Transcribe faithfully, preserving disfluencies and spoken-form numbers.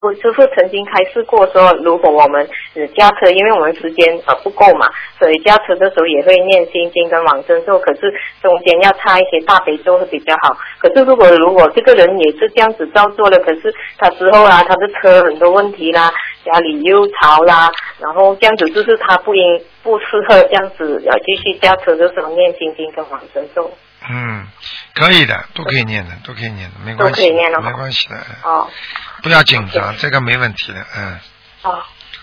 我师父曾经开示过说，如果我们呃驾车，因为我们时间呃不够嘛，所以驾车的时候也会念心经跟往生咒，可是中间要插一些大悲咒会比较好。可是如果如果这个人也是这样子照做了，可是他之后啊，他的车很多问题啦，家里又吵啦，然后这样子就是他不应不适合这样子要继续驾车的时候念心经跟往生咒。 嗯，可以的，都可以念的，都可以念的，没关系， 都可以念了， 没关系的。 哦， 不要紧张，这个没问题的，嗯。 哦。